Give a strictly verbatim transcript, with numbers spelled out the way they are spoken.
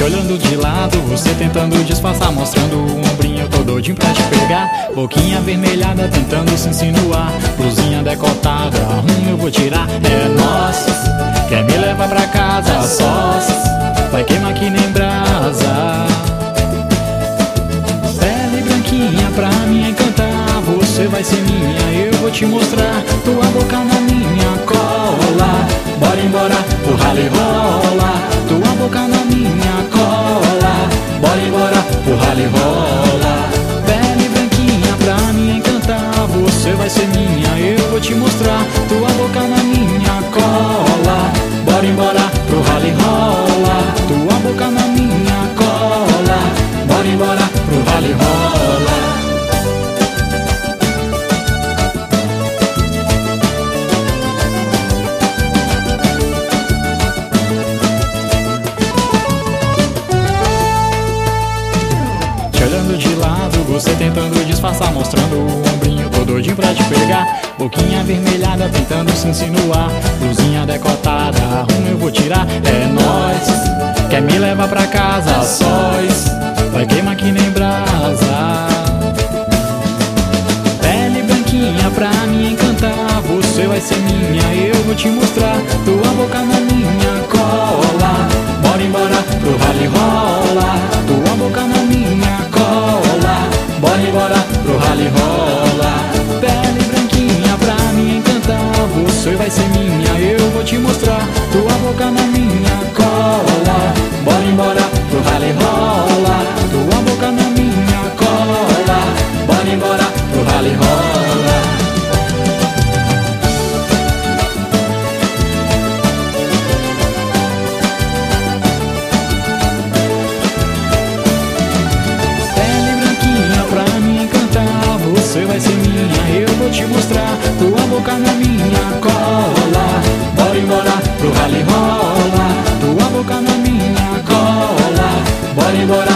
Te olhando de lado, você tentando disfarçar, mostrando o ombrinho, tô doidinho pra te pegar. Boquinha avermelhada, tentando se insinuar, blusinha decotada, hum, eu vou tirar. É nós, quer me levar pra casa a sós, vai queimar que nem brasa. Pele branquinha pra me encantar, você vai ser minha, eu vou te mostrar. Tua boca na minha cola, bora embora pro rally rola. Tua boca na minha cola, bora embora pro rally rola. Pele branquinha pra me encantar, você vai ser minha, eu vou te mostrar. Tua boca na minha cola, bora embora pro rally rola. Tua boca na minha cola, bora embora pro rally rola. Olhando de lado, você tentando disfarçar, mostrando o ombrinho, tô doidinho pra te pegar. Boquinha avermelhada, tentando se insinuar, blusinha decotada, hum, eu vou tirar. É nóis, quer me levar pra casa a sós, vai queimar que nem brasa. Pele branquinha pra me encantar, você vai ser minha, eu vou te mostrar. Tua boca na minha cola, bora embora pro rally rola. Tua boca na minha cola, bora embora pro rally rola. Pele branquinha pra me encantar, você vai ser minha, eu vou te mostrar. Tua boca na minha cola, bora embora pro rally rola. Tua boca na minha cola, bora embora pro rally rola. Você vai ser minha, eu vou te mostrar. Tua boca na minha cola, bora embora pro rally rola. Tua boca na minha cola, bora embora